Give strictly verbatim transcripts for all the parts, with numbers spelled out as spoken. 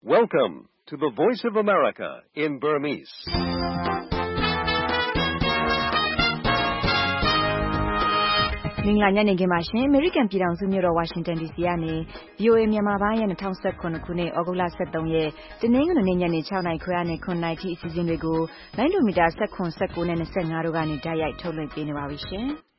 Welcome to the Voice of America in Burmese. ။မင်္ဂလာညနေခင်းပါရှင်။ American ပြည်ထောင်စုမြို့တော် Washington ဒီ စီ ကနေ V O A မြန်မာပိုင်းရဲ့ ၂၀၁၇ ခုနှစ် သြဂုတ်လ ၁၃ ရက် တနင်္ဂနွေနေ့ညနေ ၆ နာရီခွဲကနေ ၇ နာရီထိအစီအစဉ်တွေကို လိုင်းဒိုမီတာ ၁၇, ၁၉ နဲ့ ၂၅ တို့ကနေတိုက်ရိုက်ထုတ်လွှင့်ပေးနေပါပြီရှင်။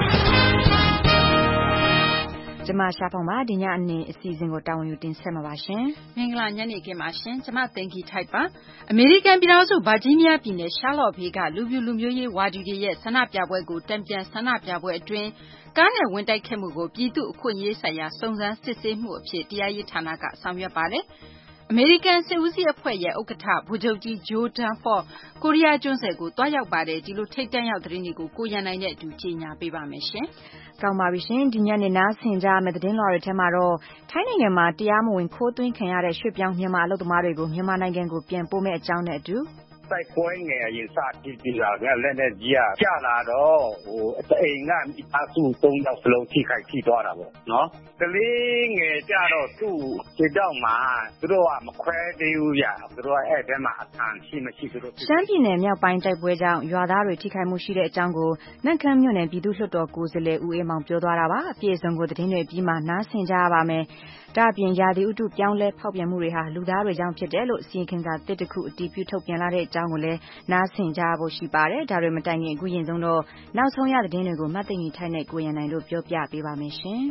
ကျမရှားဖောင်ပါဒီညအနေအစီအစဉ်ကိုတာဝန်ယူတင်ဆက်မှာပါရှင်။မင်္ဂလာညနေခင်းပါရှင်။ကျမသိင်္ဂီထိုက်ပါ။အမေရိကန်ပြည်ထောင်စုဗာဂျီးနီးယားပြည်နယ်ရှားလော့ဗေးကလူပြူလူမျိုးရေးဝါဒီတွေရဲ့ဆန္ဒပြပွဲကိုတံပြန်ဆန္ဒပြပွဲအတွင်းကားနဲ့ဝင်တိုက်ခဲ့မှုကိုပြည်သူ့အခွင့်အရေးဆိုင်ရာစုံစမ်းစစ်ဆေးမှုအဖြစ်တရားရေးဌာနကဆောင်ရွက်ပါတယ်။အမေရိကန်စစ်ဦးစီးအဖွဲ့ရဲ့ဥက္ကဋ္ဌဗိုလ်ချုပ်ကြီးဂျိုးဒန်ဖော့ကိုရီးယားကျွန်းဆွယ်ကိုတွားရောက်ပါတယ်ဒီလိုထိတ်တန့်ရောက်သတင်းတွေကိုကိုရန်နိုင်နဲ့အတူကြီးညာပေးပါမယ်ရှင်။ကောင်းပါပြီရှင်ဒီညနေနားဆင်ကြမယ့်သတင်းလွှာတွေထဲမှာတော့ထိုင်းနိုင်ငံမှာတရားမဝင်ခိုးသွင်းခံရတဲ့ရွှေ့ပြောင်းမြန်မာအလုပ်သမားတွေကိုမြန်မာနိုင်ငံကိုပြန်ပို့မဲ့အကြောင်းနဲ့အတူတိုက်ပွဲငယ်အရင်စတည်တည်လာတဲ့လက်နဲ့ကြီးကကြာလာတော့ဟိုအအိမ်ကမိသားစုသုံးယောက်စလုံးထိခိုက်ထိသွားတာပေါ့နော်ကလေးငယ်ကြတော့သူ့ခြေထောက်မှာသူတို့ကမခွဲသေးဘူးဗျသူတို့ကအဲ့ထဲမှာအဆန်ရှိမရှိသူတို့ရှမ်းပြည်နယ်မြောက်ပိုင်းတိုက်ပွဲကြောင့်ရွာသားတွေထိခိုက်မှုရှိတဲ့အကြောင်းကိုနန့်ခမ်းမြို့နယ်ပြည်သူ့လွှတ်တော်ကိုယ်စားလှယ်ဦးအေးမောင်ပြောသွားတာပါအပြည့်အစုံကိုသတင်းတွေပြီးမှနားဆင်ကြရပါမယ်ဒါ့အပြင်ရာသီဥတုပြောင်းလဲဖောက်ပြန်မှုတွေဟာလူသားတွေကြောင့်ဖြစ်တယ်လို့စီရင်ခင်စာတစ်တခုအတည်ပြုထုတ်ပြန်လာတဲ့အကြောင်းကိုလည်းနားဆင်ကြဖို့ရှိပါတယ်ဒါတွေမတိုင်ခင်အခုရင်ဆုံးတော့နောက်ဆုံးရသတင်းတွေကိုမတ်သိင်ကြီးထိုက်နဲ့ကိုရန်နိုင်တို့ပြောပြပေးပါမယ်ရှင်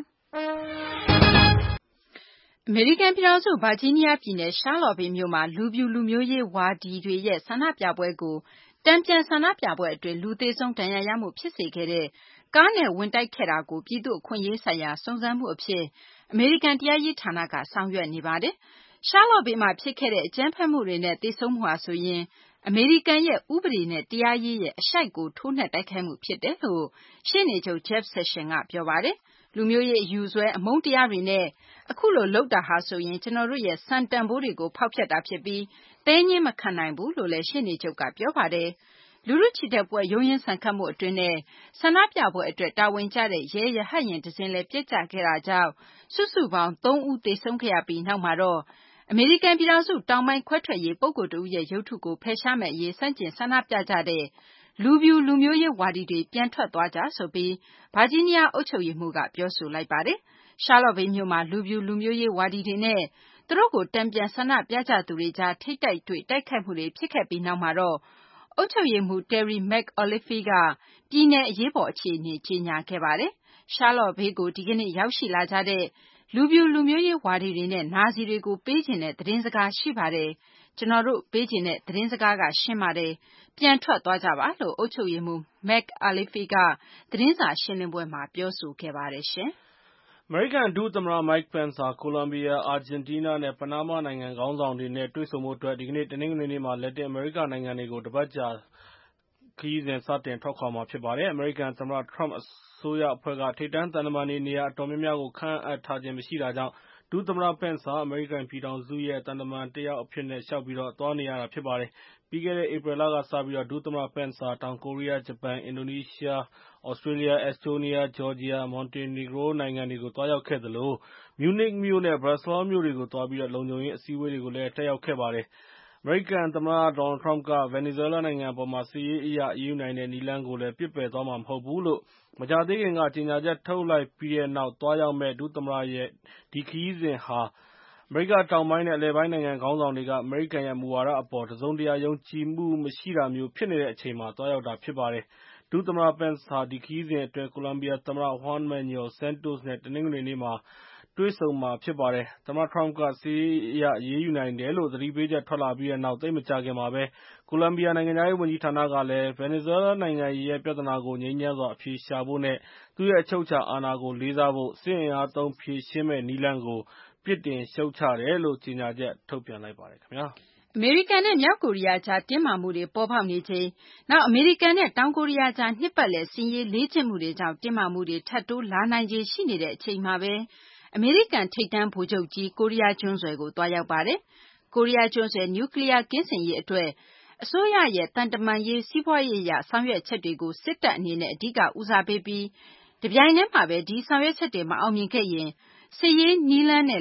အမေရိကန်ပြည်ထောင်စုဗာဂျီးနီးယားပြည်နယ်ရှားလော့ဗေးမြို့မှာလူပြူလူမျိုးရေးဝါဒီတွေရဲ့ဆန္ဒပြပွဲကိုတံပြန်ဆန္ဒပြပွဲအတွင်းလူသေးဆုံးဒဏ်ရာရမှုဖြစ်စေခဲ့တဲ့ကားနဲ့ဝင်တိုက်ခဲ့တာကိုပြည်သူ့အခွင့်အရေးဆိုင်ရာစုံစမ်းမှုအဖြစ်အမေရိကန်တရားရေးဌာနကဆောင်ရွက်နေပါတယ်။ရှားလော့ဗေးမှာဖြစ်ခဲ့တဲ့အကြမ်းဖက်မှုတွေနဲ့သေဆုံးမှုဟာဆိုရင်အမေရိကန်ရဲ့ဥပဒေနဲ့တရားရေးရဲ့အရှိုက်ကိုထိုးနှက်တိုက်ခိုက်မှုဖြစ်တယ်လို့ရှေ့နေချုပ် Jeff Sessions ကပြောပါတယ်။လူမျိုးရေးအယူဆွဲအမုန်းတရားတွေနဲ့အခုလိုလုပ်တာဟာဆိုရင်ကျွန်တော်တို့ရဲ့စံတန်ဖိုးတွေကိုဖောက်ဖျက်တာဖြစ်ပြီးသဲငင်းမခံနိုင်ဘူးလို့လည်းရှေ့နေချုပ်ကပြောပါတယ်။လူထုချီတက်ပွဲရုံးရင်းဆန်ခတ်မှုအတွင်းနဲ့ဆန္ဒပြပွဲအတွက်တာဝန်ကျတဲ့ရဲရဟတ်ရင်တစင်းလည်းပြစ်ကျခဲ့တာကြောင့်စုစုပေါင်းသုံးဦးသေဆုံးခဲ့ရပြီးနောက်မှာတော့အမေရိကန်ပြည်ထောင်စုတောင်ပိုင်းခွဲထွက်ရေးပုဂ္ဂိုလ်တဦးရဲ့ရုပ်ထုကိုဖယ်ရှားမဲ့အရေးစန့်ကျင်ဆန္ဒပြကြတဲ့လူပြူလူမျိုးရေးဝါဒီတွေပြန်ထွက်သွားကြဆိုပြီးဗာဂျီးနီးယားအုပ်ချုပ်ရေးမှူးကပြောဆိုလိုက်ပါတယ်။ရှားလော့ဗေးမြို့မှာလူပြူလူမျိုးရေးဝါဒီတွေနဲ့သူတို့ကိုတံပြန်ဆန္ဒပြကြသူတွေကြားထိပ်တိုက်တွေ့တိုက်ခိုက်မှုတွေဖြစ်ခဲ့ပြီးနောက်မှာတော့အုပ်ချုပ်ရေးမှူး Terry McAuliffe ကပြည်နယ်အရေးပေါ်အခြေအနေကြေညာခဲ့ပါတယ်။ရှားလော့ဗေးကိုဒီကနေ့ရောက်ရှိလာကြတဲ့လူပြူလူမျိုးရေးဝါဒီတွေနဲ့နာဇီတွေကိုပေးချင်တဲ့သတင်းစကားရှိပါတယ်။ကျွန်တော်တို့ပေးချင်တဲ့သတင်းစကားကရှင်းပါတယ်။ပြန်ထွက်သွားကြပါလို့အုပ်ချုပ်ရေးမှူး McAuliffe ကသတင်းစာရှင်းလင်းပွဲမှာပြောဆိုခဲ့ပါတယ်ရှင်။အမေရိကန်ဒုသမ္မတ Mike Pence ဟာကိုလံဘီယာ၊အာဂျင်တီးနားနဲ့ပနားမားနိုင်ငံခေါင်းဆောင်တွေနဲ့တွေ့ဆုံဖို့အတွက်ဒီကနေ့တနင်္ဂနွေနေ့မှာလက်တင်အမေရိကနိုင်ငံတွေကိုတပတ်ကြာခရီးစဉ်စတင်ထွက်ခွာမှာဖြစ်ပါတယ်။အမေရိကန်သမ္မတ Trump အစိုးရအဖွဲ့ကထိပ်တန်းသံတမန်တွေနေရာအတော်များများကိုခန့်အပ်ထားခြင်းမရှိတာကြောင့်ဒုသမ္မတ Pence ဟာအမေရိကန်ပြည်ထောင်စုရဲ့သံတမန်တယောက်အဖြစ်နဲ့လျှောက်ပြီးသွားနေရတာဖြစ်ပါတယ်။ပြီးခဲ့တဲ့ဧပြီလကစပြီးဒုသမ္မတ Pence ဟာတောင်ကိုရီးယား၊ဂျပန်၊အင်ဒိုနီးရှား၊သြစတြေးလျ၊အက်စ်တိုးနီးယား၊ဂျော်ဂျီယာ၊မော်တင်နီဂရိုနိုင်ငံတွေကိုသွားရောက်ခဲ့သလိုမြူးနစ်မြို့နဲ့ဘရပ်ဆဲလ်မြို့တွေကိုသွားပြီးလုံခြုံရေးအစည်းအဝေးတွေကိုလည်းတက်ရောက်ခဲ့ပါတယ်။အမေရိကန်သမ္မတ Donald Trump က ဗင်နီဇွဲလားနိုင်ငံအပေါ်စစ်ရေးအရအရေးယူနိုင်တဲ့နည်းလမ်းကိုလည်းပစ်ပယ်သွားမှာမဟုတ်ဘူးလို့မကြာသေးခင်ကကြေညာချက်ထုတ်လိုက်ပြီးတဲ့နောက်သွားရောက်မယ့်ဒုသမ္မတရဲ့ဒီခရီးစဉ်ဟာအမေရိကတောင်ပိုင်းနဲ့အလယ်ပိုင်းနိုင်ငံခေါင်းဆောင်တွေကအမေရိကန်ရဲ့မူဝါဒအပေါ်တစုံတရာယုံကြည်မှုမရှိတာမျိုးဖြစ်နေတဲ့အချိန်မှာသွားရောက်တာဖြစ်ပါတယ်။ဒုသမ္မတ Pence ဟာဒီခရီးစဉ်အတွင်းကိုလံဘီယာသမ္မတ Juan Manuel Santos နဲ့တနင်္ဂနွေနေ့မှာတွေ့ဆုံမှာဖြစ်ပါတယ်။သမ္မတ Trump ကစစ်ရေးအရအရေးယူနိုင်တယ်လို့သတိပေးချက်ထွက်လာပြီးတဲ့နောက်သိပ်မကြာခင်မှာပဲကိုလံဘီယာနိုင်ငံခြားရေးဝန်ကြီးဌာနကလည်းဗင်နီဇွဲလားနိုင်ငံရဲ့ပြဿနာကိုငြိမ်းချမ်းစွာအဖြေရှာဖို့နဲ့သူ့ရဲ့အချုပ်အခြာအာဏာကိုလေးစားဖို့စစ်အင်အားသုံးဖြေရှင်းမယ့်နည်းလမ်းကိုပြစ်တင်ရှုတ်ချတယ်လို့ကြေညာချက်ထုတ်ပြန်လိုက်ပါတယ်ခင်ဗျာ။အမေရိကန်နဲ့မြောက်ကိုရီးယားကြားတင်းမာမှုတွေပေါ်ပေါက်နေချိန်နောက်အမေရိကန်နဲ့တောင်ကိုရီးယားကြားနှစ်ပတ်လည်စစ်ရေးလေ့ကျင့်မှုတွေကြောင့်တင်းမာမှုတွေထပ်တိုးလာနိုင်ခြေရှိနေတဲ့အချိန်မှာပဲအမေရိကန်ထိပ်တန်းဗိုလ်ချုပ်ကြီးကိုရီးယားကျွန်းဆွယ်ကိုသွားရောက်ပါတယ်။ကိုရီးယားကျွန်းဆွယ်နျူကလီးယားကင်းစင်ရေးအတွက်အစိုးရရဲ့သံတမန်ရေးစီးပွားရေးအရဆောင်ရွက်ချက်တွေကိုစစ်တပ်အနေနဲ့အဓိကဦးစားပေးပြီးတပြိုင်တည်းမှာပဲဒီဆောင်ရွက်ချက်တွေမအောင်မြင်ခဲ့ရင်စစ်ရေးနည်းလမ်းနဲ့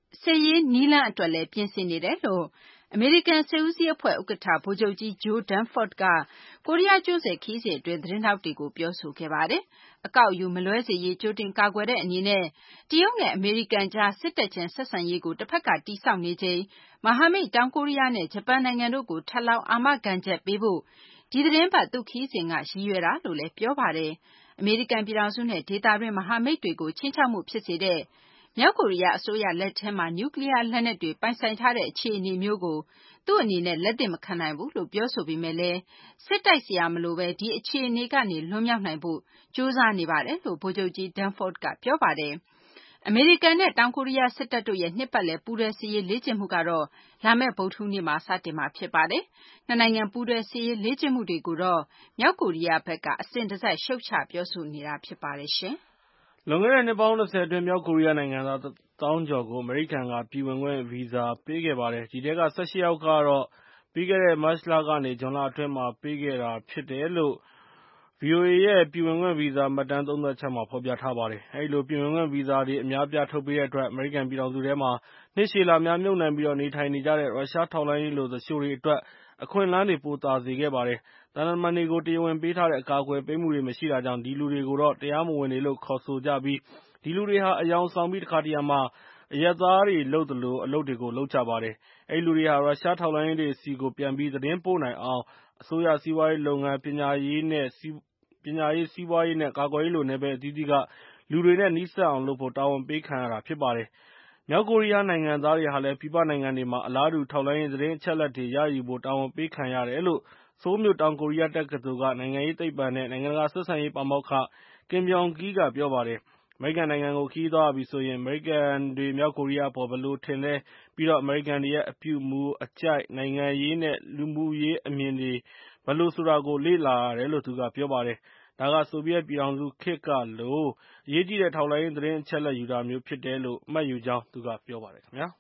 စစ်ရေးနည်းလမ်းအတွက်လည်းပြင်ဆင်နေတယ်လို့အမေရိကန်စစ်ဦးစီးအဖွဲ့ဥက္ကဋ္ဌဗိုလ်ချုပ်ကြီး Joe Dunford ကကိုရီးယားကျွန်းဆွယ်ခရီးစဉ်အတွင်းသတင်းထောက်တွေကိုပြောဆိုခဲ့ပါတယ်။အကောက်အယူမလွဲစေရေးကြိုတင်ကာကွယ်တဲ့အနေနဲ့တရုတ်နဲ့အမေရိကန်ကြားစစ်တပ်ချင်းဆက်ဆံရေးကိုတစ်ဖက်ကတည်ဆောက်နေချိန်မဟာမိတ်တောင်ကိုရီးယားနဲ့ဂျပန်နိုင်ငံတို့ကိုထပ်လောင်းအာမခံချက်ပေးဖို့ဒီသတင်းပတ်သူခရီးစဉ်ကရည်ရွယ်တာလို့လည်းပြောပါတယ်။အမေရိကန်ပြည်ထောင်စုနဲ့ဒေသတွင်းမဟာမိတ်တွေကိုချင်းချောက်မှုဖြစ်စေတဲ့မြောက်ကိုရီးယားအစိုးရလက်ထဲမှာနျူကလ িয়ার လက်နက်တွေပိုင်ဆိုင်ထားတဲ့အခြေအနေမျိုးကိုသူ့အနေနဲ့လက်သင့်မခံနိုင်ဘူးလို့ပြောဆိုပေမဲ့လည်းစစ်တိုက်စရာမလိုပဲဒီအခြေအနေကနေလွန်မြောက်နိုင်ဖို့ကြိုးစားနေပါတယ်လို့ဗိုလ်ချုပ်ကြီး Dunford ကပြောပါတယ်။အမေရိကန်နဲ့တောင်ကိုရီးယားစစ်တပ်တို့ရဲ့နှစ်ပတ်လည်ပူးတွဲစစ်ရေးလေ့ကျင့်မှုကတော့လာမယ့်ဗုဒ္ဓဟူးနေ့မှာစတင်မှာဖြစ်ပါတယ်။နှစ်နိုင်ငံပူးတွဲစစ်ရေးလေ့ကျင့်မှုတွေကိုတော့မြောက်ကိုရီးယားဘက်ကအစဉ်တစိုက်ရှုတ်ချပြောဆိုနေတာဖြစ်ပါတယ်ရှင်။လွန်ခဲ့တဲ့နှစ်ပေါင်း၂၀အတွင်းမြောက်ကိုရီးယားနိုင်ငံသားသောင်းကျော်ကိုအမေရိကန်ကပြည်ဝင်ခွင့်ဗီဇာပေးခဲ့ပါတယ်။ဒီထဲက၁၈ယောက်ကတော့ပြီးခဲ့တဲ့မတ်လကနေဇွန်လအတွင်းမှာပေးခဲ့တာဖြစ်တယ်လို့ ဗွီအိုအေ ရဲ့ပြည်ဝင်ခွင့်ဗီဇာမှတ်တမ်းသုံးသပ်ချက်မှာဖော်ပြထားပါတယ်။အဲဒီလိုပြည်ဝင်ခွင့်ဗီဇာတွေအများအပြားထုတ်ပေးတဲ့အတွက်အမေရိကန်ပြည်ထောင်စုထဲမှာနှစ်ရှည်လများမြုပ်နှံပြီးနေထိုင်နေကြတဲ့ရုရှားထောက်လှမ်းရေးလိုသူလျှိုတွေအတွက်အခွင့်အလမ်းတွေပိုသာစေခဲ့ပါတယ်။သံတမန်တွေကိုတရားဝင်ပေးထားတဲ့အကာအကွယ်ပေးမှုတွေမရှိတာကြောင့်ဒီလူတွေကိုတော့တရားမဝင်တွေလို့ခေါ်ဆိုကြပြီးဒီလူတွေဟာအယောင်ဆောင်ပြီးတခါတရံမှာအရပ်သားတွေလုပ်သလိုအလုပ်တွေကိုလုပ်ကြပါတယ်။အဲဒီလူတွေဟာရုရှားထောက်လှမ်းရေးတွေဆီကိုပြန်ပြီးသတင်းပို့နိုင်အောင်အစိုးရစီးပွားရေးလုပ်ငန်းပညာရေးနဲ့ပညာရေးစီးပွားရေးနဲ့ကာကွယ်ရေးလိုနယ်ပယ်အသီးသီးကလူတွေနဲ့နီးစပ်အောင်လုပ်ဖို့တာဝန်ပေးခံရတာဖြစ်ပါတယ်။မြောက်ကိုရီးယားနိုင်ငံသားတွေဟာလည်းပြည်ပနိုင်ငံတွေမှာအလားတူထောက်လှမ်းရေးသတင်းအချက်အလက်တွေရယူဖို့တာဝန်ပေးခံရတယ်လို့ဆိုးလ်မြို့တောင်ကိုရီးယားတက္ကသိုလ်ကနိုင်ငံရေးသိပ္ပံနဲ့နိုင်ငံတကာဆက်ဆံရေးပါမောက္ခ Kim Byong-gil ကပြောပါတယ်။အမေရိကန်နိုင်ငံကိုခရီးသွားရပြီဆိုရင်အမေရိကန်တွေမြောက်ကိုရီးယားအပေါ်ဘယ်လိုထင်လဲပြီးတော့အမေရိကန်တွေရဲ့အပြုအမူအကြိုက်နိုင်ငံရေးနဲ့လူမှုရေးအမြင်တွေဘယ်လိုဆိုတာကိုလေ့လာရတယ်လို့သူကပြောပါတယ်။ဒါကဆိုဗီယက်ပြည်ထောင်စုခေတ်ကလိုအရေးကြီးတဲ့ထောက်လှမ်းရေးသတင်းအချက်အလက်ယူတာမျိုးဖြစ်တယ်လို့မှတ်ယူကြောင်းသူကပြောပါတယ်ခင်ဗျာ။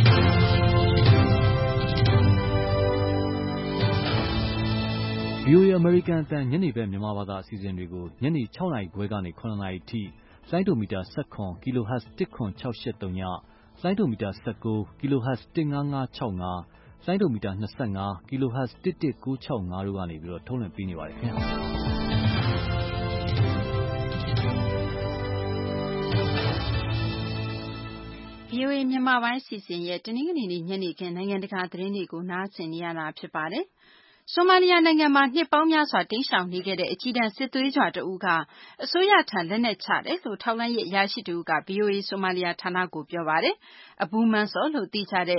ဗွီအိုအေ အမေရိကန်အသံညနေဘက်မြန်မာဘာသာအစီအစဉ်တွေကိုညနေ၆နာရီခွဲကနေ၇နာရီထိလိုင်းဒိုမီတာ၁၇ kHz တစ်ခွန်၆၈၃ညလိုင်းဒိုမီတာ၁၉ kHz တစ်ငါးငါး၆ငါလိုင်းဒိုမီတာ၂၅ kHz တစ်တစ်၉၆၅တို့ကနေပြီးတော့ထုတ်လွှင့်ပေးနေပါတယ်ခင်ဗျာ။ဗွီအိုအေမြန်မာပိုင်းအစီအစဉ်ရဲ့တနင်္ဂနွေနေ့ညနေခင်းနိုင်ငံတကာသတင်းတွေကိုနားဆင်နေရတာဖြစ်ပါတယ်။ဆိုမာလီယာနိုင်ငံမှာနှစ်ပေါင်းများစွာတိမ်းရှောင်နေခဲ့တဲ့အကြီးတန်းစစ်သွေးကြွတဦးကအစိုးရထံလက်နက်ချတယ်လို့ထောက်လှမ်းရေးအရာရှိတဦးကဗွီအိုအေဆိုမာလီယာဌာနကိုပြောပါတယ်။အဘူမန်စောလို့သိကြတဲ့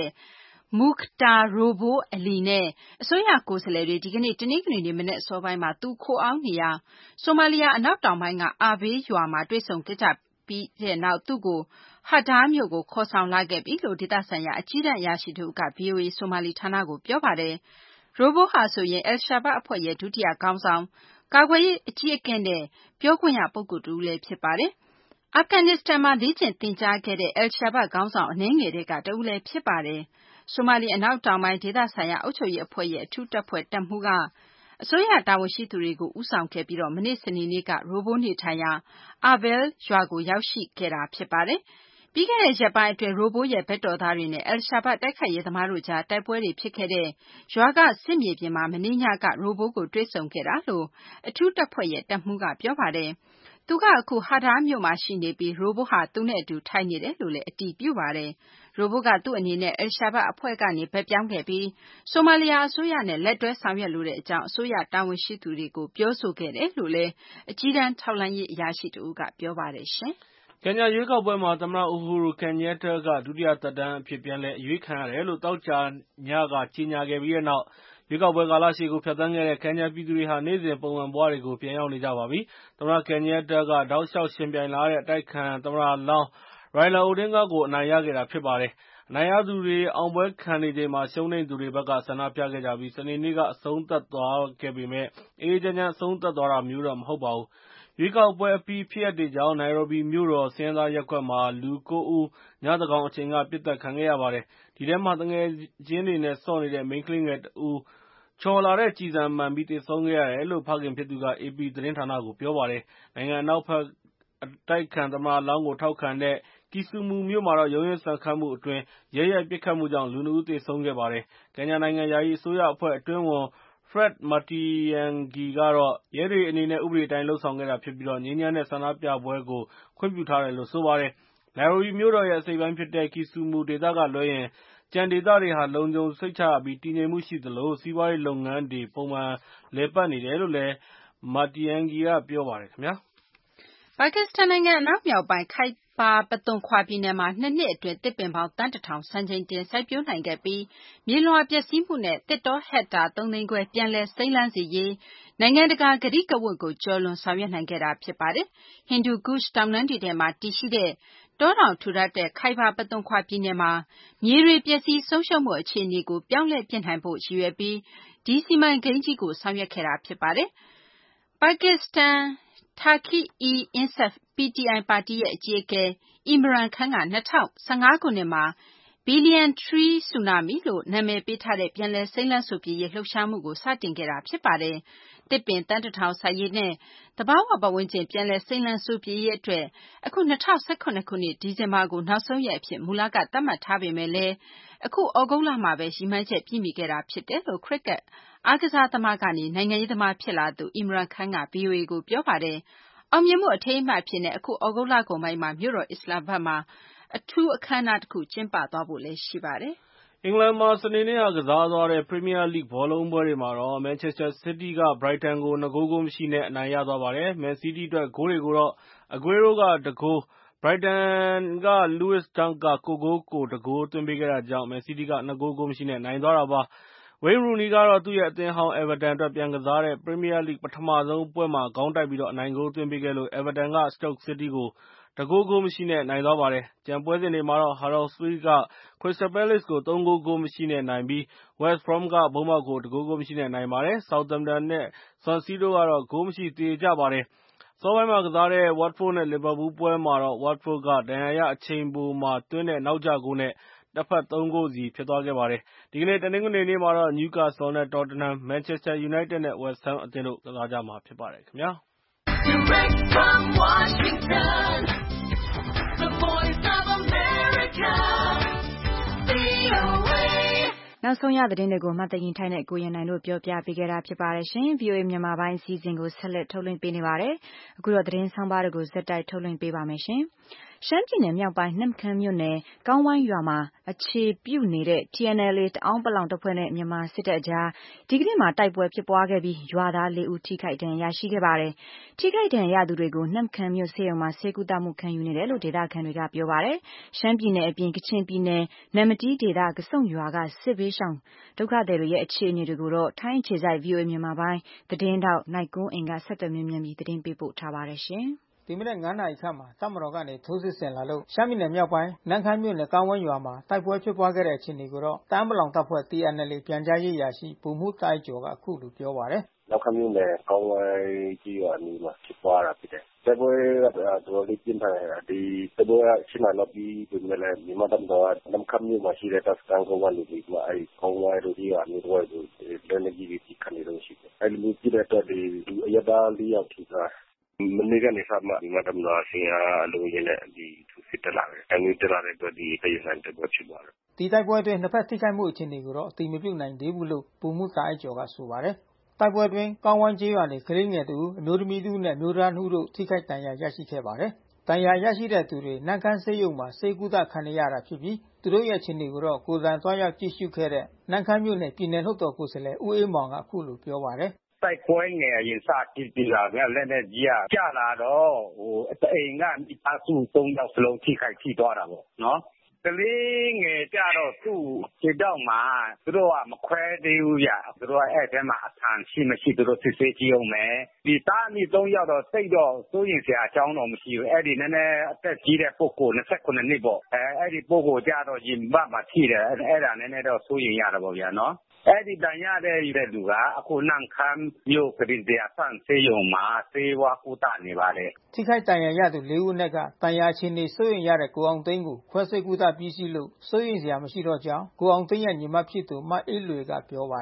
Mukhtar Robow Ali နဲ့အစိုးရကိုယ်စားလှယ်တွေဒီကနေ့တနင်္ဂနွေနေ့မနက်အစောပိုင်းမှာသူခိုအောင်းနေရာဆိုမာလီယာအနောက်တောင်ပိုင်းကအာဘေးရွာမှာတွေ့ဆုံခဲ့ကြပြီးတဲ့နောက်သူ့ကိုHadar မြို့ကိုခေါ်ဆောင်လာခဲ့ပြီလို့ဒေသဆိုင်ရာအကြီးတန်းအရာရှိတဦးကဗွီအိုအေဆိုမာလီဌာနကိုပြောပါတယ်။ Robow ဟာဆိုရင် Al-Shabaab အဖွဲ့ရဲ့ဒုတိယခေါင်းဆောင်၊ကာကွယ်ရေးအကြီးအကဲနဲ့ပြောခွင့်ရပုဂ္ဂိုလ်တဦးလည်းဖြစ်ပါတယ်။အာဖဂန်နစ္စတန်မှာလေ့ကျင့်သင်ကြားခဲ့တဲ့ Al-Shabaab ခေါင်းဆောင်အနည်းငယ်ထဲကတဦးလည်းဖြစ်ပါတယ်။ဆိုမာလီအနောက်တောင်ပိုင်းဒေသဆိုင်ရာအုပ်ချုပ်ရေးအဖွဲ့ရဲ့အထူးတပ်ဖွဲ့တပ်မှူးကအစိုးရတာဝန်ရှိသူတွေကိုဦးဆောင်ခဲ့ပြီးမနေ့စနေနေ့က Robow နေထိုင်ရာ Arbel ရွာကိုရောက်ရှိခဲ့တာဖြစ်ပါတယ်။ပြီးခဲ့တဲ့ရက်ပိုင်းအတွင်း Robow ရဲ့ဘက်တော်သားတွေနဲ့ Al-Shabaab တိုက်ခိုက်ရေးသမားတို့ကြားတိုက်ပွဲတွေဖြစ်ခဲ့တဲ့ရွာကစစ်မြေပြင်မှာမနေ့ညက Robow ကိုတွေ့ဆုံခဲ့တာလို့အထူးတပ်ဖွဲ့ရဲ့တပ်မှူးကပြောပါတယ်။သူကအခု Hadar မြို့မှာရှိနေပြီး Robow ဟာသူနဲ့အတူထိုင်နေတယ်လို့လည်းအတည်ပြုပါတယ်။ Robow ကသူ့အနေနဲ့ Al-Shabaab အဖွဲ့ကနေဘက်ပြောင်းခဲ့ပြီးဆိုမာလီယာအစိုးရနဲ့လက်တွဲဆောင်ရွက်လိုတဲ့အကြောင်းအစိုးရတာဝန်ရှိသူတွေကိုပြောဆိုခဲ့တယ်လို့လည်းအကြီးတန်းထောက်လှမ်းရေးအရာရှိတဦးကပြောပါတယ်ရှင်။ကင်ညာရွေးကောက်ပွဲမှာသမ္မတ Uhuru Kenyatta ကဒုတိယသက်တမ်းအဖြစ်ပြန်လည်အရွေးခံရတယ်လို့သောကြာညကကြေညာခဲ့ပြီးတဲ့နောက်ရွေးကောက်ပွဲကာလရှည်ကိုဖြတ်သန်းခဲ့တဲ့ကင်ညာပြည်သူတွေဟာနေ့စဉ်ပုံမှန်ဘဝတွေကိုပြန်ရောက်နေကြပါပြီ။သမ္မတ Kenyatta ကတောက်လျှောက်ယှဉ်ပြိုင်လာရတဲ့အတိုက်အခံသမ္မတလောင်း Raila Odinga ကိုအနိုင်ရခဲ့တာဖြစ်ပါတယ်။အနိုင်ရသူတွေအောင်ပွဲခံနေချိန်မှာရှုံးနိမ့်သူတွေဘက်ကဆန္ဒပြခဲ့ကြပြီးစနေနေ့ကအဆုံးသတ်သွားခဲ့ပေမယ့်အေးအေးချမ်းချမ်းအဆုံးသတ်သွားတာမျိုးတော့မဟုတ်ပါဘူး။ရွေးကောက်ပွဲအပြီးဖြစ်ရပ်တွေကြောင့်နိုင်ရိုဘီမြို့တော်ဆင်းရဲသားရပ်ကွက်မှာလူကိုးဦးညသန်းခေါင်အချိန်ကပစ်သတ်ခံခဲ့ရပါတယ်။ဒီထဲမှာသူငယ်ချင်းတွေနဲ့ဆော့နေတဲ့မိန်းကလေးငယ်တဦးချော်လာတဲ့ကျည်ဆံမှန်ပြီးသေဆုံးခဲ့ရတယ်လို့ဖခင်ဖြစ်သူကအေပီသတင်းဌာနကိုပြောပါတယ်။နိုင်ငံအနောက်ဘက်အတိုက်အခံသမ္မတလောင်းကိုထောက်ခံတဲ့ကီဆူမူမြို့မှာတော့ရုန်းရင်းဆန်ခတ်မှုအတွင်းရဲရိုက်ပစ်ခတ်မှုကြောင့်လူနှစ်ဦးသေဆုံးခဲ့ပါတယ်။ ကင်ညာနိုင်ငံယာယီအစိုးရအဖွဲ့အတွင်းဝန် Fred Matiang'i ကတော့ရဲတွေအနေနဲ့ဥပဒေအတိုင်းလုပ်ဆောင်ခဲ့တာဖြစ်ပြီး ငြိမ်းချမ်းတဲ့ဆန္ဒပြပွဲကိုခွင့်ပြုထားတယ်လို့ဆိုပါတယ်။ နိုင်ရိုဘီမြို့တော်ရဲ့အစိတ်အပိုင်းဖြစ်တဲ့ ကီဆူမူဒေသကလွဲရင် ကျန်ဒေသတွေဟာ လုံခြုံစိတ်ချရပြီး တည်ငြိမ်မှုရှိသလို စီးပွားရေးလုပ်ငန်းတွေ ပုံမှန်လည်ပတ်နေတယ်လို့ Matiang'i ကပြောပါတယ်။ပါကစ္စတန်နိုင်ငံအနောက်မြောက်ပိုင်း Khyber Pakhtunkhwa ပြည်နယ်မှာ နှစ်နှစ်အတွင်း သစ်ပင်ပေါင်း သန်းတထောင် စံချိန်တင်စိုက်ပျိုးနိုင်ခဲ့ပြီး မြေလွှာပျက်စီးမှုနဲ့ သစ်တောဟက်တာ သုံးသိန်းခွဲ ပြန်လည်စိမ်းလန်းစေရေး နိုင်ငံတကာကတိကဝတ်ကို ကျော်လွန်ဆောင်ရွက်နိုင်ခဲ့တာဖြစ်ပါတယ်။ Hindu Kush တောင်တန်းတွေထဲမှာတည်ရှိတဲ့ တောတောင်ထူထပ်တဲ့ Khyber Pakhtunkhwa ပြည်နယ်မှာ မြေတွေပျက်စီးဆုံးရှုံးမှုအခြေအနေကို ပြောင်းလဲပစ်နိုင်ဖို့ရည်ရွယ်ပြီး ဒီစီမံကိန်းကြီးကိုဆောင်ရွက်ခဲ့တာဖြစ်ပါတယ်။ ပါကစ္စတန် Tehreek-e-Insaf (P T I) ပါတီရဲ့အကြီးအကဲ Imran Khan က ၂၀၁၅ ခုနှစ်မှာ Banyan Tree Tsunami လို့နာမည်ပေးထားတဲ့ ပြန်လည်စိမ်းလန်းစိုပြေရေးလှုပ်ရှားမှုကို စတင်ခဲ့တာဖြစ်ပါတယ်။ သစ်ပင်သန်းတထောင်စိုက်ရေးနဲ့ သဘာဝပတ်ဝန်းကျင်ပြန်လည်စိမ်းလန်းစိုပြေရေးအတွက် အခု ၂၀၁၇ ခုနှစ် ဒီဇင်ဘာကို နောက်ဆုံးရက်အဖြစ် မူလကသတ်မှတ်ထားပေမယ့်လည်း အခု သြဂုတ်လမှာပဲ ရည်မှန်းချက်ပြည့်မီခဲ့တာဖြစ်တယ်လို့ ခရစ်ကက်အားကစားသမားကနေ နိုင်ငံရေးသမားဖြစ်လာသူ Imran Khan က ဗွီအိုအေကိုပြောပါတယ်။ အောင်မြင်မှုအထိမ်းအမှတ်အဖြစ်နဲ့ အခု သြဂုတ်လကုန်ပိုင်းမှာ မြို့တော်အစ္စလာမ္မာဘတ်မှာ အထူးအခမ်းအနားတခုကျင်းပသွားဖို့ရှိပါတယ်။အင်္ဂလန်မှာ စနေနေ့ကကစားသွားတဲ့ ပရီးမီးယားလိဂ်ဘောလုံးပွဲတွေမှာတော့ မန်ချက်စတာစီးတီးက ဘရိုက်တန်ကို ၂ ဂိုး ဂိုးမရှိနဲ့ အနိုင်ရသွားပါတယ်။ မန်စီးတီးအတွက် ဂိုးတွေကိုတော့ အဂွေးရိုးက ၁ ဂိုး၊ ဘရိုက်တန်က Lewis Dunk က ကိုယ့်ဂိုးကိုယ် ၁ ဂိုး သွင်းပေးခဲ့တာကြောင့် မန်စီးတီးက ၂ ဂိုး ဂိုးမရှိနဲ့ နိုင်သွားတာပါ။ ဝိန်းរូနီကတော့ သူ့ရဲ့အသင်းဟောင်း အဲဗာတန်အတွက် ပြန်ကစားတဲ့ ပရီးမီးယားလိဂ်ပထမဆုံးပွဲမှာ ခေါင်းတိုက်ပြီး အနိုင်ဂိုးသွင်းပေးခဲ့လို့ အဲဗာတန်က စတုတ်စီးတီးကို ၁ ဂိုး ဂိုးမရှိနဲ့ နိုင်သွားပါတယ်။ ကျန်ပွဲစဉ်တွေမှာတော့ Huddersfield က Crystal Palace ကို ၃ ဂိုး ဂိုးမရှိနဲ့ နိုင်ပြီး West Brom က Bournemouth ကို ၁ ဂိုး ဂိုးမရှိနဲ့ နိုင်ပါတယ်။ Southampton နဲ့ Swansea တို့ကတော့ ဂိုးမရှိသရေကျပါတယ်။ အစောပိုင်းမှာကစားတဲ့ ဝတ်ဖို့နဲ့ လီဗာပူးပွဲမှာတော့ ဝတ်ဖို့က ဒဏ်ရာရအချိန်ပိုမှာသွင်းတဲ့ နောက်ကျဂိုးနဲ့ နှစ်ဖက် ၃ ဂိုးစီဖြစ်သွားခဲ့ပါတယ်။ ဒီကနေ့ တနင်္ဂနွေနေ့မှာတော့ နယူးကာဆယ်နဲ့ တော်တနမ်၊ မန်ချက်စတာယူနိုက်တက်နဲ့ ဝက်စ်ဟမ်းအသင်းတို့ ကစားကြမှာဖြစ်ပါတယ်။ Direct from Washington, the voice of America, V O A နောက်ဆုံးရသတင်းတွေကို မသိင်္ဂီထိုက်နဲ့ကိုရင်နိုင်တို့ပြောပြပေးခဲ့တာဖြစ်ပါတယ်ရှင်။ ဗွီအိုအေမြန်မာပိုင်းအစီအစဉ်ကိုဆက်လက်ထုတ်လွှင့်ပေးနေပါတယ်။ အခုတော့သတင်းဆောင်းပါးတွေကိုဆက်တိုက်ထုတ်လွှင့်ပေးပါမယ်ရှင်။ ရှမ်းပြည်နယ်မြောက်ပိုင်းနမ့်ခမ်းမြို့နယ်ကောင်းဝိုင်းရွာမှာအခြေပြုနေတဲ့ T N L A တအာင်းပလောင်တပ်ဖွဲ့နဲ့မြန်မာစစ်တပ်အကြားဒီကနေ့မှာတိုက်ပွဲဖြစ်ပွားခဲ့ပြီးရွာသားလေးဦးထိခိုက်ဒဏ်ရာရရှိခဲ့ပါတယ်။ ထိခိုက်ဒဏ်ရာရသူတွေကိုနမ့်ခမ်းမြို့ဆေးရုံမှာဆေးကုသမှုခံယူနေတယ်လို့ဒေသခံတွေကပြောပါတယ်။ ရှမ်းပြည်နယ်အပြင်ကချင်ပြည်နယ်နမ္မတီးဒေသကဆုန့်ရွာကစစ်ဘေးရှောင်ဒုက္ခသည်တွေရဲ့အခြေအနေတွေကိုတော့ထိုင်းအခြေစိုက် ဗွီအိုအေမြန်မာပိုင်းသတင်းထောက်နိုင်ကွန်းအိန်ကဆက်သွယ်မေးမြန်းပြီးသတင်းပေးပို့ထားပါတယ်။ဒီမနက် ၅ နာရီခန့်မှာတပ်မတော်ကနေထိုးစစ်ဆင်လာလို့ရှမ်းပြည်နယ်မြောက်ပိုင်းနမ့်ခမ်းမြို့နယ်ကောင်းဝိုင်းရွာမှာတိုက်ပွဲဖြစ်ပွားခဲ့တဲ့အခြေအနေကိုတော့တအာင်းပလောင်တပ်ဖွဲ့ T N L A ပြန်ကြားရေးအရာရှိဗိုလ်မှူးတာအိုက်ကျော်ကအခုလိုပြောပါတယ်။ "နမ့်ခမ်းမြို့နယ်ကောင်းဝိုင်းကျေးရွာအနီးမှာဖြစ်ပွားတာဖြစ်တယ်။ တိုက်ပွဲကတော်တော်လေးပြင်းထန်တယ်။ ဒီတိုက်ပွဲက ၈ နာရီလောက်ပြီးပေမဲ့လည်းမြန်မာ့တပ်မတော်ကနမ့်ခမ်းမြို့မှာရှိတဲ့တပ်စခန်းကုန်းကနေပြီးမှအဲဒီကောင်းဝိုင်းကျေးရွာအနီးတဝိုက်ကိုလက်နက်ကြီးတွေပစ်ခတ်နေတုန်းရှိတယ်။ အဲဒီလိုမျိုးပစ်တဲ့အတွက်လူအရပ်သား ၄ ယောက်ထိသွားတယ်။ မနေ့ကနေစပြီးမှမြန်မာ့တပ်မတော်က အင်အားအလုံးအရင်းနဲ့ထိုးစစ်တက်လာတယ်။ အဲဒီလိုတက်လာတဲ့အတွက်ဒီတိုက်ခိုက်တိုက်ပွဲဖြစ်သွားတယ်။ " ဒီတိုက်ပွဲအတွင်းနှစ်ဖက်ထိခိုက်မှုအခြေအနေကိုတော့အတည်မပြုနိုင်သေးဘူးလို့ဗိုလ်မှူးတာအိုက်ကျော်ကဆိုပါတယ်။ တိုက်ပွဲအတွင်းကောင်းဝိုင်းကျေးရွာနေကလေးငယ်တဦးအမျိုးသမီးတဦးနဲ့အမျိုးသားနှစ်ဦးတို့ထိခိုက်ဒဏ်ရာရရှိခဲ့ပါတယ်။ ဒဏ်ရာရရှိတဲ့သူတွေနမ့်ခမ်းဆေးရုံမှာဆေးကုသခံနေရတာဖြစ်ပြီးသူတို့ရဲ့အခြေအနေကိုတော့ကိုယ်တိုင်သွားရောက်ကြည့်ရှုခဲ့တဲ့နမ့်ခမ်းမြို့နယ်ပြည်နယ်လွှတ်တော်ကိုယ်စားလှယ်ဦးအေးမောင်ကအခုလိုပြောပါတယ်။ "တိုက်ပွဲငယ်အရင်စဖြစ်ပြီးတာနဲ့လက်နက်ကြီးကကျလာတော့တအိမ်ကမိသားစု ၃ ယောက်စလုံးထိခိုက်ထိသွားတာပေါ့နော်။ ကလေးငယ်ကျတော့သူ့ခြေထောက်မှာသူတို့ကမခွဲသေးဘူးဗျ။ သူတို့အဲဒီထဲမှာအဆန်ရှိမရှိသူတို့စစ်ဆေးကြည့်ဦးမယ်။ ဒီသားအမိ ၃ ယောက်တော့သိပ်တော့စိုးရိမ်စရာအကြောင်းတော့မရှိဘူး။ အဲဒီနည်းနည်းအသက်ကြီးတဲ့ပုဂ္ဂိုလ် ၂၇ နှစ်ပေါ့။ အဲဒီပုဂ္ဂိုလ်ကျတော့ရင်ဘတ်မှာထိတယ်။ အဲဒါနည်းနည်းတော့စိုးရိမ်ရတာပေါ့ဗျာနော်။ အဲဒီဒဏ်ရာရတဲ့လူကအခုနမ့်ခမ်းမြို့ကုတင် ၁၀၀ ဆန့်ဆေးရုံမှာဆေးဝါးကုသနေပါတယ်။" ထိခိုက်ဒဏ်ရာရသူ လေး ဦးအနက်က ဒဏ်ရာအခြေအနေစိုးရိမ်ရတဲ့ကိုအောင်သိန်းကိုခွဲစိတ်ကုသပြီးစီးလို့စိုးရိမ်စရာမရှိတော့ကြောင်းကိုအောင်သိန်းရဲ့ညီမဖြစ်သူမအေးလွေကပြောပါတယ်။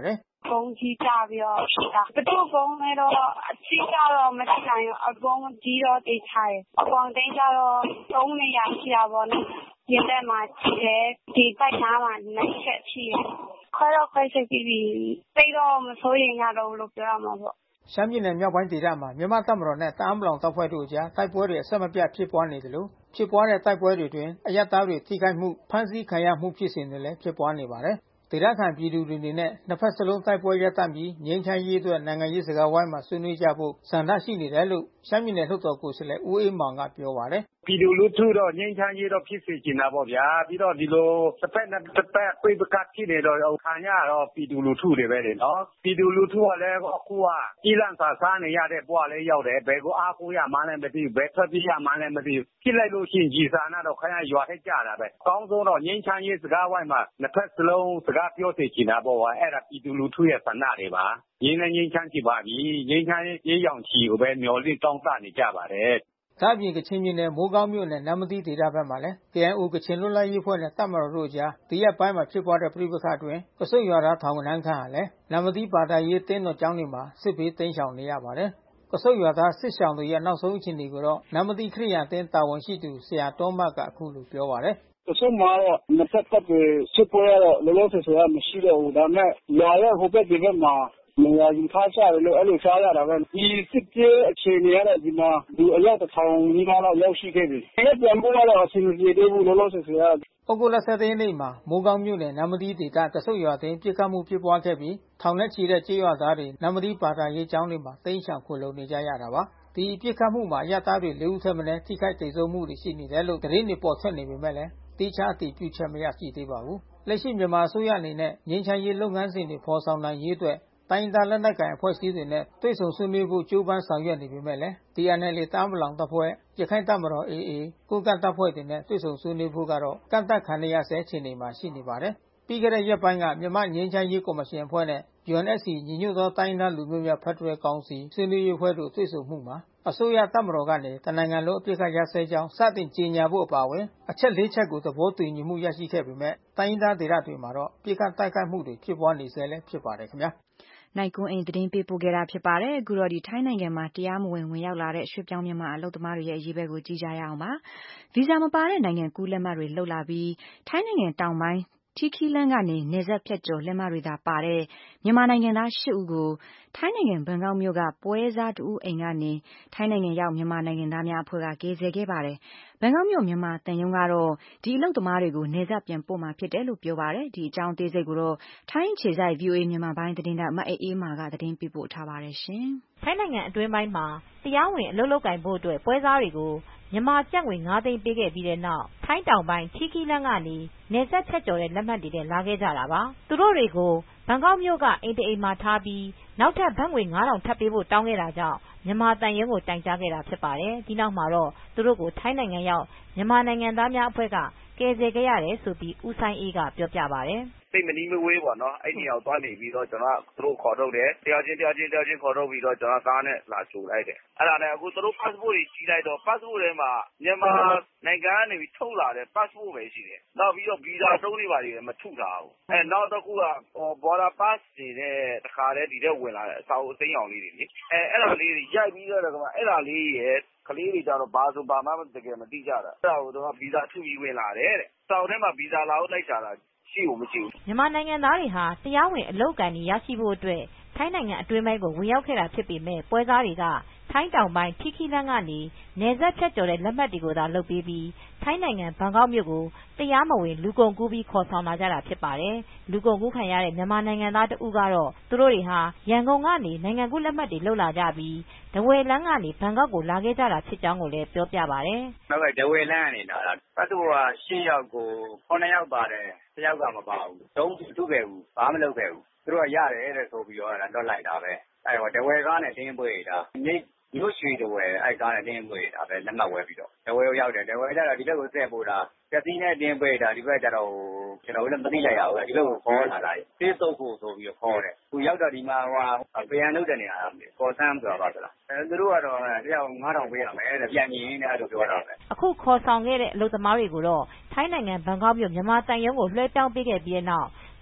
ဘုံကြီးကြပြီးတော့ဖြစ်တာဘယ်သူဘုံလဲတော့အချိကတော့မသိနိုင်ဘူးအဘုံကြီးတော့တိတ်ထားတယ်အကောင်တိတ်ကြတော့သုံးနေရရှိတာပေါ့နော်ဒီတက်မှာရှိတယ်ဒီတိုက်သားမှာလက်ချက်ရှိတယ်ခွဲတော့ခွဲချက်ပြီးပြီးတိတ်တော့မစိုးရင်ရတော့လို့ပြောရမှာပေါ့ရှမ်းပြည်နယ်မြောက်ပိုင်းဒေသမှာမြန်မာတပ်မတော်နဲ့တအာင်းပလောင်တပ်ဖွဲ့တို့ကြားတိုက်ပွဲတွေအဆက်မပြတ်ဖြစ်ပွားနေတယ်လို့ဖြစ်ပွားတဲ့တိုက်ပွဲတွေတွင်အရပ်သားတွေထိခိုက်မှုဖမ်းဆီးခံရမှုဖြစ်စဉ်တွေလည်းဖြစ်ပွားနေပါတယ်။ဒေသခံပြည်သူတွေအနေနဲ့နှစ်ဖက်စလုံးတိုက်ပွဲရပ်တန့်ပြီးငြိမ်းချမ်းရေးအတွက်နိုင်ငံရေးစကားဝိုင်းမှာဆွေးနွေးကြဖို့ဆန္ဒရှိနေတယ်လို့ရှမ်းပြည်နယ်လွှတ်တော်ကိုယ်စားလှယ်ဦးအေးမောင်ကပြောပါတယ်။ပြည်သူလူထုတော့ငြိမ်းချမ်းရေးတော့ဖြစ်စေချင်တာပေါ့ဗျာပြီးတော့ဒီလိုတစ်ဖက်နဲ့တစ်ဖက်ပြေးပကဖြစ်နေတော့ခံရတော့ပြည်သူလူထုတွေပဲလေနော်ပြည်သူလူထုကလည်းအခုကကြီးလန့်စာစားနေရတဲ့ဘဝလေးရောက်တယ်ဘယ်ကိုအားကိုးရမှန်းလည်းမသိဘူးဘယ်ထွက်ပြေးရမှန်းလည်းမသိဘူးဖြစ်လိုက်လို့ရှိရင်ကြီးစားနာတော့ခရရွာထက်ကြတာပဲကောင်းဆုံးတော့ငြိမ်းချမ်းရေးစကားဝိုင်းမှာနှစ်ဖက်စလုံးစကားပြောစေချင်တာပေါ့အဲ့ဒါပြည်သူလူထုရဲ့ဆန္ဒတွေပါငြိမ်းငြိမ်းချမ်းချမ်းပါပြီငြိမ်းချမ်းရေးရောင်ချီကိုပဲမျှော်လင့်တောင်းတနေကြပါတယ်ဒါ့အပြင်ကချင်ပြည်နယ်မိုးကောင်းမြို့နယ်နမ်မတီဒေသဘက်မှာလည်း K I O ကချင်လွတ်လပ်ရေးအဖွဲ့နဲ့တပ်မတော်တို့ကြားဒီရက်ပိုင်းမှာဖြစ်ပွားတဲ့ပြည်ပခတ်အတွင်းကစွတ်ရွာသားထောင်ဝန်ခန့်ဟာလည်းနမ်မတီဘာသာရေးတင်းတော်ကျောင်းတွေမှာစစ်ဘေးတိမ်းရှောင်နေရပါတယ်။ကစွတ်ရွာသားစစ်ရှောင်တွေရဲ့နောက်ဆုံးအခြေအနေကိုတော့နမ်မတီခရိယာန်တင်းတာဝန်ရှိသူဆရာတော်မတ်ကအခုလိုပြောပါတယ်။ကစွတ်မှာတော့နှစ်ဖက်တပ်တွေစစ်ပွဲရတော့လောလောဆယ်ဆယ်ကမရှိတော့ဘူးဒါမဲ့ရွာရဲ့ဟိုဘက်ဒီဘက်မှာနေရာယူထားကြတယ်လို့အဲ့လိုကြားရတာပဲဒီစစ်ပြေးအခြေအနေရတဲ့ဒီမှာဒီအရောက်တစ်ထောင်နီးပါးလောက်ရောက်ရှိခဲ့ပြီအဲ့ပြန်ဖို့ကတော့အဆင်မပြေသေးဘူးလောလောဆယ်ဆယ်ကဩဂုတ်လဆယ်ရက်နေ့မှာမိုးကောင်းမြို့နယ်နမ်မတီဒေသကဆုတ်ရွာသိမ်းပြစ်ခတ်မှုဖြစ်ပွားခဲ့ပြီးထောင်နဲ့ချီတဲ့ကြေးရွာသားတွေနမ်မတီဘာသာရေးကျောင်းတွေမှာတိမ်းရှောင်ခိုလှုံနေကြရတာပါဒီပြစ်ခတ်မှုမှာရသားတွေလေးဦးထက်မနည်းထိခိုက်ဒေဆုံးမှုတွေရှိနေတယ်လို့သတင်းတွေပေါ်ထွက်နေပေမဲ့လည်းတိကျအတည်ပြုချက်မရရှိသေးပါဘူးလက်ရှိမြန်မာအစိုးရအနေနဲ့ငြိမ်းချမ်းရေးလုပ်ငန်းစဉ်တွေဖော်ဆောင်နိုင်ရေးအတွက်တိုင်းဒေသလက်နက်ကိုင်အဖွဲ့အစည်းတွေနဲ့တွေ့ဆုံဆွေးနွေးဖို့ကြိုးပမ်းဆောင်ရွက်နေပေမဲ့လည်း T N L A တအာင်းပလောင်တပ်ဖွဲ့ရခိုင်တပ်မတော် A A ကိုးကန့်တပ်ဖွဲ့တွေနဲ့တွေ့ဆုံဆွေးနွေးဖို့ကတော့ကန့်သတ်ခံရဆဲအခြေအနေမှာရှိနေပါတယ်။ပြီးခဲ့တဲ့ရက်ပိုင်းကမြန်မာငြိမ်းချမ်းရေးကော်မရှင်အဖွဲ့နဲ့ U N F C ညီညွတ်သောတိုင်းဒေသလူမျိုးများဖက်ဒရယ်ကောင်စီဆွေးနွေးရေးအဖွဲ့တို့တွေ့ဆုံမှုမှာအစိုးရတပ်မတော်ကနေတနိုင်ငံလုံးအပြစ်ခတ်ရစဲကြောင်းစတင်ကြေညာဖို့အပါအဝင်အချက်လေးချက်ကိုသဘောတူညီမှုရရှိခဲ့ပေမဲ့တိုင်းဒေသဒေသတွေမှာတော့ပြစ်ခတ်တိုက်ခိုက်မှုတွေဖြစ်ပွားနေဆဲလည်းဖြစ်ပါတယ်ခင်ဗျာနိုင်ကွန်းအိမ်သတင်းပေးပို့ခဲ့တာဖြစ်ပါတယ်အခုတော့ဒီထိုင်းနိုင်ငံမှာတရားမဝင်ဝင်ရောက်လာတဲ့ရွှေပြောင်းမြန်မာအလုပ်သမားတွေရဲ့အရေးပဲကိုကြည့်ကြရအောင်ပါဗီဇာမပါတဲ့နိုင်ငံကူးလက်မှတ်တွေလှုပ်လာပြီးထိုင်းနိုင်ငံတောင်ပိုင်းထီခီလန်းကနေနေဆက်ဖြတ်ကျော်လက်မှတ်တွေသာပါတဲ့မြန်မာနိုင်ငံသားရှစ်ဦးကိုထိုင်းနိုင်ငံဘန်ကောက်မြို့ကပွဲစားတူအိမ်ကနေထိုင်းနိုင်ငံရောက်မြန်မာနိုင်ငံသားများအဖွဲ့ကကယ်ဆယ်ခဲ့ပါတယ်ဘန်ကောက်မြို့မြန်မာတန်ယုံကတော့ဒီအလုပ်သမားတွေကိုနေဆက်ပြန်ပို့မှာဖြစ်တယ်လို့ပြောပါတယ်ဒီအကြောင်းသေးစိတ်ကိုတော့ထိုင်းခြေဆိုင် V O A မြန်မာပိုင်းသတင်းတောက်မအေးအေးမာကသတင်းပေးပို့ထားပါတယ်ရှင်ထိုင်းနိုင်ငံအတွင်းပိုင်းမှာတရားဝင်အလုပ်လုပ်ကိုင်ဖို့အတွက်ပွဲစားတွေကိုမြန်မာကျပ်ငွေငါးသိန်းပေးခဲ့ပြီးတဲ့နောက်ထိုင်းတောင်ပိုင်းထီခီလန်းကနေနေဆက်ဖြတ်ကျော်တဲ့လက်မှတ်တွေနဲ့လာခဲ့ကြတာပါသူတို့တွေကိုဘန်ကောက်မြို့ကအိမ်တအိမ်မှာထားပြီးနောက်ထပ်ဘတ်ငွေငါးထောင်ထပ်ပေးဖို့တောင်းခဲ့တာကြောင့်မြန်မာတန်ရုံးကိုတိုင်ကြားခဲ့တာဖြစ်ပါတယ်ဒီနောက်မှာတော့သူတို့ကိုထိုင်းနိုင်ငံရောက်မြန်မာနိုင်ငံသားများအဖွဲ့ကကယ်ဆယ်ခဲ့ရတယ်ဆိုပြီးဦးဆိုင်အေးကပြောပြပါတယ်စိတ်မနီးမဝေးပေါ့နော်အဲ့ဒီအောင်သွားနေပြီးတော့ကျွန်တော်ကသူတို့ခေါ်ထုတ်တယ်တရားချင်းတရားချင်းတရားချင်းခေါ်ထုတ်ပြီးတော့ကျွန်တော်ကားနဲ့လာချိုလိုက်တယ်အဲ့ဒါနဲ့အခုသူတို့ passport တွေကြီးလိုက်တော့ passport ထဲမှာမြန်မာနိုင်ငံကနေပြီးထုတ်လာတဲ့ passport ပဲရှိတယ်နောက်ပြီးတော့ visa တုံးတွေပါတွေမထုတ်တာဘူးအဲနောက်တစ်ခုက border pass တွေနဲ့တခါတည်းဒီတဲ့ဝင်လာတဲ့အစာအုပ်အသိမ်းအောင်လေးတွေလေအဲအဲ့ဒါလေးတွေရိုက်ပြီးတော့ကမှအဲ့ဒါလေးရဲ့ကလေးတွေကြတော့ဘာဆိုဘာမှတကယ်မသိကြတာအဲ့ဒါကိုတော့ဗီဇာထုပြီးဝင်လာတယ်တဲ့စောက်ထဲမှာဗီဇာလာအောင်လိုက်ချတာရှိဦးမရှိဘူးမြန်မာနိုင်ငံသားတွေဟာတရားဝင်အလုပ်ကန်ကြီးရရှိဖို့အတွက်ထိုင်းနိုင်ငံအတွင်းပိုင်းကိုဝင်ရောက်ခဲ့တာဖြစ်ပေမဲ့ပွဲစားတွေကထိုင်းတောင်ပိုင်းထီခီလန်းကနေနေဆက်ဖြတ်ကျော်တဲ့လက်မှတ်တွေကိုသာလုပ်ပေးပြီးထိုင်းနိုင်ငံဘန်ကောက်မြို့ကိုတရားမဝင်လူကုန်ကူးပြီးခေါ်ဆောင်လာကြတာဖြစ်ပါတယ်လူကုန်ကူးခံရတဲ့မြန်မာနိုင်ငံသားတဦးကတော့သူတို့တွေဟာရန်ကုန်ကနေနိုင်ငံကူးလက်မှတ်တွေလုပ်လာကြပြီးဒဝယ်လန်းကနေဘန်ကောက်ကိုလာခဲ့ကြတာဖြစ်ကြောင်းကိုလည်းပြောပြပါတယ်နောက်ကဒဝယ်လန်းကနေလာတာပတ်သူကရှစ်ယောက်ကိုခုနှစ်ယောက်ပါတယ်တယောက်ကမပါဘူးတုံးထုခဲ့ဘူးဘာမှမလုပ်ခဲ့ဘူးသူတို့ကရတယ်တဲ့ဆိုပြီးတော့လွတ်လိုက်တာပဲအဲ့တော့ဒဝယ်ကားနဲ့တင်းပွေတာမြိတ်မြို့ရွှေဒဝယ်အဲ့ကားနဲ့တင်းပွေတာပဲလက်မှတ်ဝယ်ပြီးတော့ဒဝယ်ကိုရောက်တယ်ဒဝယ်ကျတော့ဒီဘက်ကိုဆက်ပို့တာကတိနဲ့တင်းပွေတာဒီဘက်ကျတော့ကျွန်တော်လည်းမသိလိုက်ရဘူးဒီဘက်ကိုခေါ်လာတာတေးစုပ်ဖို့ဆိုပြီးတော့ခေါ်တယ်သူရောက်တော့ဒီမှာဟိုပြန်လုပ်တဲ့နေရာကော်ဆန်းဆိုတာပါဆိုလားအဲသူတို့ကတော့တယောက်ငါးထောင်ပေးရမယ်တဲ့ပြန်ရင်တဲ့အဲ့လိုပြောတာပဲအခုခေါ်ဆောင်ခဲ့တဲ့အလုပ်သမားတွေကိုတော့ထိုင်းနိုင်ငံဘန်ကောက်မြို့မြန်မာတန်ရုံးကိုလွှဲပြောင်းပေးခဲ့ပြီးတဲ့နောက်သူ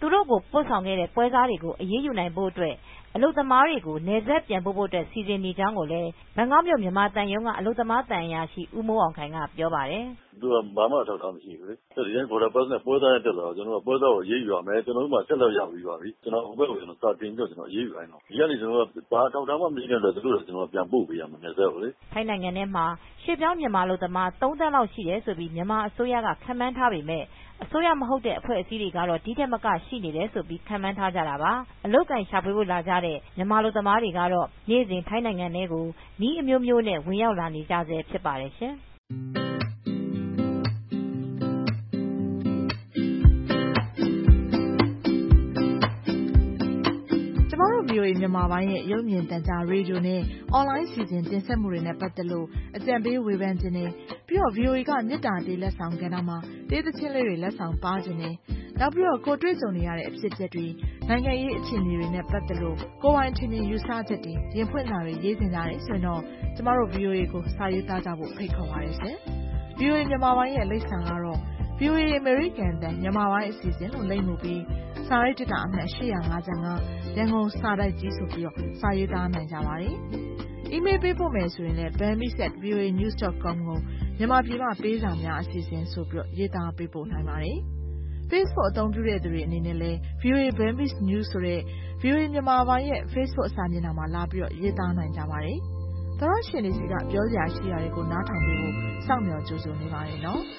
သူတို့ကိုပို့ဆောင်ခဲ့တဲ့ပွဲစားတွေကိုအရေးယူနိုင်ဖို့အတွက်အလုပ်သမားတွေကိုနယ်စပ်ပြန်ပို့ဖို့အတွက်စီစဉ်နေကြောင်းကိုလည်းဘန်ကောက်မြို့မြန်မာသံရုံးကအလုပ်သမားသံအရာရှိဦးမိုးအောင်ခိုင်ကပြောပါတယ်။သူကဘာမှထောက်ထားမရှိဘူးလေ။ဒီတိုင်းပေါ်တာပတ်နဲ့ပွဲစားနဲ့တက်လာတော့ကျွန်တော်ကပွဲစားကိုရေးယူရမယ်။ကျွန်တော်တို့မှဆက်လက်ရပြီးပါပြီ။ကျွန်တော်ဟိုဘက်ကိုကျွန်တော်စာတင်ပြီးတော့ကျွန်တော်ရေးယူခိုင်းတော့ဒီကနေကျွန်တော်ကဘာထောက်ထားမှမရှိတဲ့အတွက်သူတို့ကကျွန်တော်ပြန်ပို့ပေးရမှာနယ်စပ်ကိုလေ။ထိုင်းနိုင်ငံထဲမှာရွှေပြောင်းမြန်မာလူသမားသုံးသန်းလောက်ရှိတယ်ဆိုပြီးမြန်မာအစိုးရကခန့်မှန်းထားပေမဲ့အစိုးရမဟုတ်တဲ့အဖွဲ့အစည်းတွေကတော့ဒီထက်မကရှိနေတယ်ဆိုပြီးခန့်မှန်းထားကြတာပါ။အလုတ်ကန်ရှာဖွေဖို့လာကြတဲ့မြန်မာလူသမားတွေကတော့နေ့စဉ်ထိုင်းနိုင်ငံထဲကိုနည်းအမျိုးမျိုးနဲ့ဝင်ရောက်လာနေကြဆဲဖြစ်ပါတယ်ရှင်။ဗွီအိုအေ မြန်မာပိုင်းရဲ့ရုပ်မြင်သံကြားရေဒီယိုနဲ့အွန်လိုင်းစီစဉ်တင်ဆက်မှုတွေနဲ့ပတ်သက်လို့အကြံပေးဝေဖန်ခြင်းနဲ့ပြီးတော့ ဗွီအိုအေကမေတ္တာတေးလက်ဆောင်ကဏ္ဍမှာတေးသချင်းလေးတွေလက်ဆောင်ပါခြင်းနဲ့နောက်ပြီးတော့ကိုတွေ့ကြုံနေရတဲ့အဖြစ်အပျက်တွေနိုင်ငံရေးအခြေအနေတွေနဲ့ပတ်သက်လို့ကိုယ်ပိုင်ထင်မြင်ယူဆချက်တွေရင်ဖွင့်တာတွေရေးတင်ကြတယ်ဆိုရင်တော့ကျမတို့ ဗွီအိုအေကိုစာရေးသားကြဖို့ဖိတ်ခေါ်ပါတယ်ရှင်။ ဗွီအိုအေမြန်မာပိုင်းရဲ့လိပ်စာကတော့ ဗွီအိုအေ American တန်မြန်မာပိုင်းအစီအစဉ်လို့လိပ်မှုပြီးစာရိုက်တက်တာအမှတ်၈၅၅ရန်ကုန်စာတိုက်ကြီးဆိုပြီးတော့စာရေးသားနိုင်ကြပါတယ်။ အီးမေးလ်ပေးပို့မယ်ဆိုရင်လည်း burmese at v o a news dot com ကိုမြန်မာပြည်မှာပေးစာများအစီအစဉ်ဆိုပြီးတော့ရေးသားပေးပို့နိုင်ပါတယ်။ Facebook အသုံးပြုတဲ့သူတွေအနေနဲ့လည်း ဗွီအိုအေ Burmese News ဆိုတဲ့ ဗွီအိုအေမြန်မာပိုင်းရဲ့ Facebook စာမျက်နှာမှာလာပြီးတော့ရေးသားနိုင်ကြပါတယ်။သောရရှင်တွေစီကပြောစရာရှိတာတွေကိုနားထောင်ပေးဖို့စောင့်မျှော်ကြိုဆိုနေပါတယ်နော်။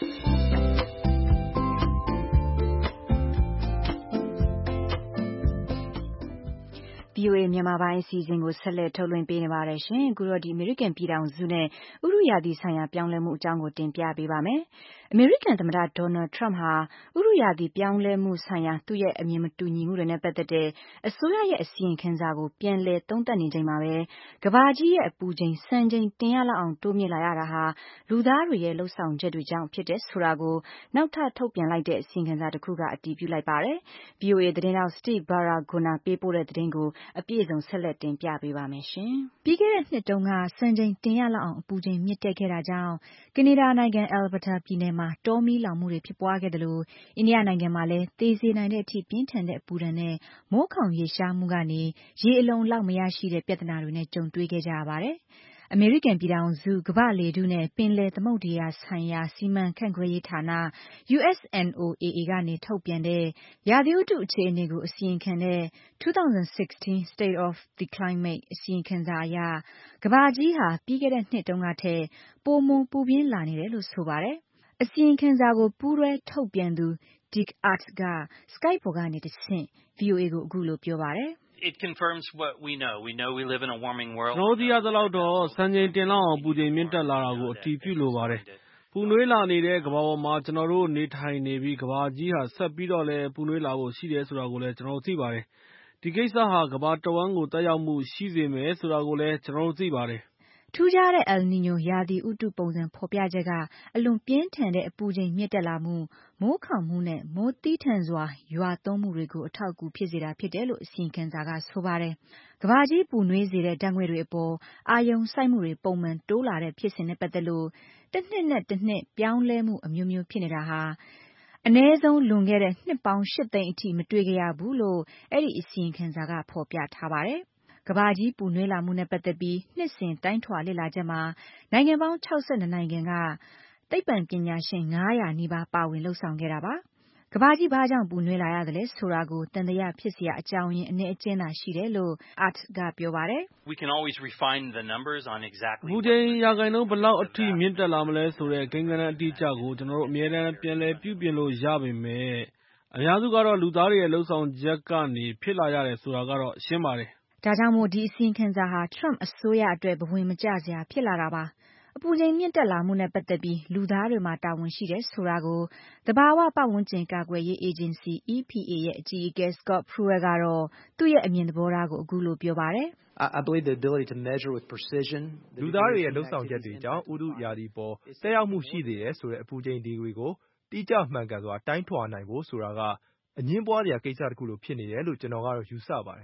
ဗွီအိုအေမြန်မာပိုင်းအစီအစဉ်ကိုဆက်လက်ထုတ်လွှင့်ပေးနေပါတယ်ရှင်။အခုတော့ဒီအမေရိကန်ပြည်ထောင်စုနဲ့ဥတုရာသီဆိုင်ရာပြောင်းလဲမှုအကြောင်းကိုတင်ပြပေးပါမယ်။အမေရိကန်သမ္မတဒေါ်နယ်ထရမ့်ဟာဥတုရာသီပြောင်းလဲမှုဆိုင်ရာသူ့ရဲ့အမြင်မတူညီမှုတွေနဲ့ပတ်သက်တဲ့အစိုးရရဲ့အစီရင်ခံစာကိုပြန်လည်သုံးသပ်နေချိန်မှာပဲကမ္ဘာကြီးရဲ့အပူချိန်စံချိန်တင်ရလောက်အောင်တိုးမြင့်လာရတာဟာလူသားတွေရဲ့လှုပ်ဆောင်ချက်တွေကြောင့်ဖြစ်တယ်ဆိုတာကိုနောက်ထပ်ထုတ်ပြန်လိုက်တဲ့အစီရင်ခံစာတစ်ခုကအတည်ပြုလိုက်ပါတယ်။ ဗွီအိုအေသတင်းတောက် Steve Baragona ပေးပို့တဲ့သတင်းကိုအပြည့်အစုံဆက်လက်တင်ပြပေးပါမယ်ရှင်။ပြီးခဲ့တဲ့နှစ်တုန်းကစံချိန်တင်ရလောက်အောင်အပူချိန်မြင့်တက်ခဲ့တာကြောင့်ကနေဒါနိုင်ငံ Alberta ပြည်နယ်မှာတောမီးလောင်မှုတွေဖြစ်ပွားခဲ့တယ်လို့အိန္ဒိယနိုင်ငံမှာလည်းသေစေနိုင်တဲ့အထိပြင်းထန်တဲ့အပူဒဏ်နဲ့မိုးခေါင်ရေရှားမှုကနေရေအလုံလောက်မရရှိတဲ့ပြဿနာတွေနဲ့ကြုံတွေ့ခဲ့ကြရပါတယ်။အမေရိကန်ပြည်ထောင်စုကမ္ဘာလေထုနဲ့ပင်လယ်သမုဒ္ဒရာဆိုင်ရာစီမံခန့်ခွဲရေးဌာန U S N O A A ကနေထုတ်ပြန်တဲ့ရာသီဥတုအခြေအနေကိုအစီရင်ခံတဲ့twenty sixteen State of the Climate အစီရင်ခံစာအရကမ္ဘာကြီးဟာပြီးခဲ့တဲ့နှစ်တုန်းကထက်ပိုမိုပူပြင်းလာနေတယ်လို့ဆိုပါတယ်။အစီရင်ခံစာကိုပူးတွဲထုတ်ပြန်သူ Dick Arts က Skype ပေါ်ကနေတဆင့် ဗွီအိုအေကိုအခုလိုပြောပါတယ်။ It confirms what we know. We know we live in a warming world. ကျွန်တော်သိရသလောက်တော့စံချိန်တင်လောက်အောင်ပူချိန်မြင့်တက်လာတာကိုအတည်ပြုလိုပါတယ်။ပူနွေးလာနေတဲ့ကမ္ဘာပေါ်မှာကျွန်တော်တို့နေထိုင်နေပြီးကမ္ဘာကြီးဟာဆက်ပြီးတော့လည်းပူနွေးလာဖို့ရှိတယ်ဆိုတာကိုလည်းကျွန်တော်သိပါတယ်။ဒီကိစ္စဟာကမ္ဘာတဝန်းကိုတက်ရောက်မှုရှိစေမယ်ဆိုတာကိုလည်းကျွန်တော်တို့သိပါတယ်။ထူးခြားတဲ့ El Niño ရာသီဥတုပုံစံဖော်ပြချက်ကအလွန်ပြင်းထန်တဲ့အပူချိန်မြင့်တက်လာမှုမိုးခေါင်မှုနဲ့မိုးသည်းထန်စွာရွာသွန်းမှုတွေကိုအထောက်အကူဖြစ်စေတာဖြစ်တယ်လို့အစီရင်ခံစာကဆိုပါတယ်။ကမ္ဘာကြီးပူနွေးစေတဲ့ဓာတ်ငွေ့တွေအပေါ်အာရုံစိုက်မှုတွေပုံမှန်တိုးလာတဲ့ဖြစ်စဉ်နဲ့ပတ်သက်လို့တစ်နှစ်နဲ့တစ်နှစ်ပြောင်းလဲမှုအမျိုးမျိုးဖြစ်နေတာဟာအနည်းဆုံးလွန်ခဲ့တဲ့နှစ်ပေါင်းရှစ်သိန်းအထိမတွေ့ခဲ့ရဘူးလို့အဲ့ဒီအစီရင်ခံစာကဖော်ပြထားပါတယ်။ကမ္ဘာကြီးပူနွေးလာမှုနဲ့ပတ်သက်ပြီးနှစ်စဉ်တိုင်းထွာလေ့လာချက်မှာနိုင်ငံပေါင်း၆၂နိုင်ငံကသိပ္ပံပညာရှင်၅၀၀နီးပါးပါဝင်လှုပ်ဆောင်ခဲ့တာပါ။ကမ္ဘာကြီးဘာကြောင့်ပူနွေးလာရသလဲဆိုတာကိုသံသယဖြစ်စရာအကြောင်းရင်းအနည်းအကျဉ်းသာရှိတယ်လို့ Art ကပြောပါတယ်။ We can always refine the numbers on exactly. အပူချိန်ရာခိုင်နှုန်းဘယ်လောက်အထိမြင့်တက်လာမလဲဆိုတဲ့ကိန်းဂဏန်းအတိအကျကိုကျွန်တော်တို့အမြဲတမ်းပြန်လည်ပြုပြင်လို့ရပေမဲ့အများစုကတော့လူသားတွေရဲ့လှုပ်ဆောင်ချက်ကနေဖြစ်လာရတယ်ဆိုတာကတော့ရှင်းပါတယ်။ဒါကြောင့်မို့ဒီအစီရင်ခံစာဟာ Trump အစိုးရအတွက်ဘဝင်မကျစရာဖြစ်လာတာပါ။အပူချိန်မြင့်တက်လာမှုနဲ့ပတ်သက်ပြီးလူသားတွေမှာတာဝန်ရှိတယ်ဆိုတာကိုသဘာဝပတ်ဝန်းကျင်ကာကွယ်ရေးအေဂျင်စီ E P A ရဲ့အကြီးအကဲ Scott Pruitt ကတော့သူ့ရဲ့အမြင်သဘောထားကိုအခုလိုပြောပါတယ်။ I believe the ability to measure with precision လူသားတွေရဲ့လှုပ်ဆောင်ချက်တွေကြောင့်ဥတုရာသီပေါ်တက်ရောက်မှုရှိစေတယ်ဆိုတဲ့အပူချိန်ဒီဂရီကိုတိကျမှန်ကန်စွာတိုင်းထွာနိုင်ဖို့ဆိုတာကအငြင်းပွားစရာကိစ္စတစ်ခုလိုဖြစ်နေတယ်လို့ကျွန်တော်ကတော့ယူဆပါတယ်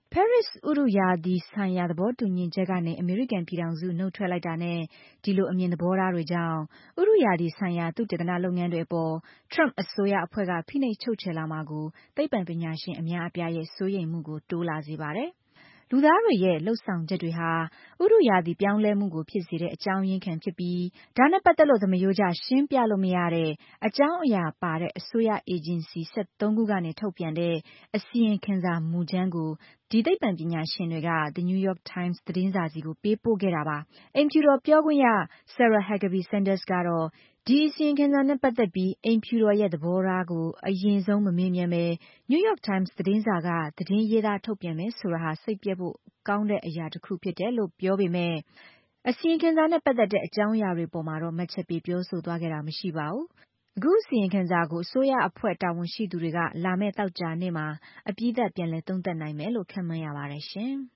Paris ဥရုရာသီဆိုင်ရာသဘောတူညီချက်ကနေအမေရိကန်ပြည်ထောင်စုနှုတ်ထွက်လိုက်တာနဲ့ဒီလိုအမြင်သဘောထားတွေကြောင့်ဥရုရာသီဆိုင်ရာသုတေသနလုပ်ငန်းတွေအပေါ် Trump အစိုးရအဖွဲ့ကဖိနှိပ်ချုပ်ချယ်လာမှာကိုသိပ္ပံပညာရှင်အများအပြားရဲ့စိုးရိမ်မှုကိုတိုးလာစေပါတယ်။လူသားတွေရဲ့လှုပ်ဆောင်ချက်တွေဟာဥရုရာသီပြောင်းလဲမှုကိုဖြစ်စေတဲ့အကြောင်းရင်းခံဖြစ်ပြီးဒါနဲ့ပတ်သက်လို့သမယိုးကျရှင်းပြလို့မရတဲ့အကြောင်းအရာပါတဲ့အစိုးရအေဂျင်စီ၁၃ခုကနေထုတ်ပြန်တဲ့အစီရင်ခံစာမူကြမ်းကိုဒီသိပ္ပံပညာရှင်တွေက The New York Times သတင်းစာစီကိုပေးပို့ခဲ့တာပါ။အိမ်ဖြူတော်ပြောခွင့်ရ Sarah Huckabee Sanders ကတော့ဒီအစီရင်ခံစာနဲ့ပတ်သက်ပြီးအိမ်ဖြူတော်ရဲ့သဘောထားကိုအရင်ဆုံးမမေးမြန်းပဲ New York Times သတင်းစာကသတင်းရေးသားထုတ်ပြန်မယ်ဆိုတာဟာစိတ်ပျက်ဖို့ကောင်းတဲ့အရာတစ်ခုဖြစ်တယ်လို့ပြောပေမဲ့အစီရင်ခံစာနဲ့ပတ်သက်တဲ့အကြောင်းအရာတွေပေါ်မှာတော့မှတ်ချက်ပေးပြောဆိုသွားခဲ့တာမရှိပါဘူး။အခုအစီရင်ခံစာကိုအစိုးရအဖွဲ့တာဝန်ရှိသူတွေကလာမယ့်သောကြာနေ့မှာအပြီးသတ်ပြန်လည်သုံးသပ်နိုင်မယ်လို့ခန့်မှန်းရပါတယ်ရှင်။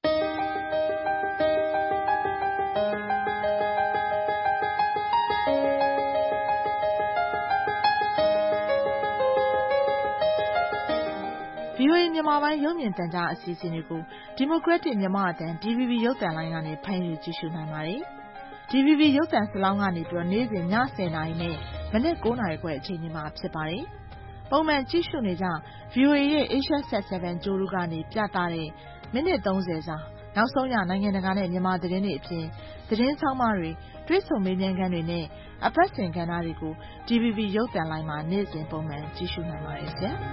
ဗွီအိုအေ မြန်မာပိုင်းရုပ်မြင်သံကြားအစီအစဉ်တွေကို Democratic မြန်မာအသံ D V B ရုပ်သံလိုင်းကနေဖမ်းယူကြည့်ရှုနိုင်ပါတယ်။ D V B ရုပ်သံစလောင်းကနေပြီးတော့နေ့စဉ်ညဆယ်နာရီနဲ့မနက်၉နာရီခွဲအချိန်တွေမှာဖြစ်ပါတယ်။ပုံမှန်ကြည့်ရှုနေကြ ဗွီအိုအေရဲ့ Asia Sat 7 ကြိုးလူကနေပြသတဲ့မိနစ်သုံးဆယ်စာနောက်ဆုံးရနိုင်ငံတကာနဲ့မြန်မာသတင်းတွေအပြင်သတင်းဆောင်းပါးတွေတွေ့ဆုံမေးမြန်းခန်းတွေနဲ့အပတ်စဉ်ကဏ္ဍတွေကို D V B ရုပ်သံလိုင်းမှာနေ့စဉ်ပုံမှန်ကြည့်ရှုနိုင်ပါတယ်ဆရာ။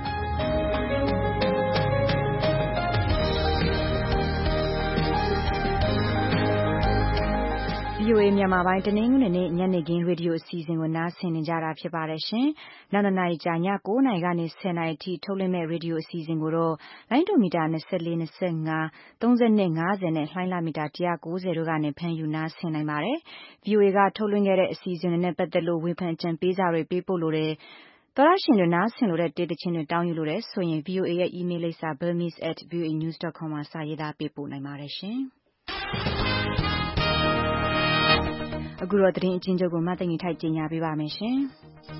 ဗွီအိုအေမြန်မာပိုင်းတနင်္ဂနွေနေ့ညနေခင်းရေဒီယိုအစီအစဉ်ကိုနားဆင်နေကြတာဖြစ်ပါတယ်ရှင်။နောက်နှစ်နာရီကြာည၉နာရီကနေဆယ်နာရီထိထုတ်လွှင့်မဲ့ရေဒီယိုအစီအစဉ်ကိုတော့လိုင်းဒိုမီတာ၂၄ ၂၅ ၃၂ ၅၀နဲ့လှိုင်းလမီတာ၁၉၀တို့ကနေဖမ်းယူနားဆင်နိုင်ပါတယ်။ ဗွီအိုအေကထုတ်လွှင့်ခဲ့တဲ့အစီအစဉ်တွေနဲ့ပတ်သက်လို့ဝေဖန်ကြံပေးစာတွေပေးပို့လို့တယ်။သောရရှင်တွေနားဆင်လို့တဲ့တေးသချင်းတွေတောင်းယူလို့တယ်ဆိုရင် ဗွီအိုအေရဲ့ email လိပ်စာ burmese at voa news dot com မှာစာရေးသားပေးပို့နိုင်ပါတယ်ရှင်။အခုတော့သတင်းအချင်းချုပ်ကိုမသိင်္ဂီထိုက်ကြေညာပေးပါမယ်ရှင်။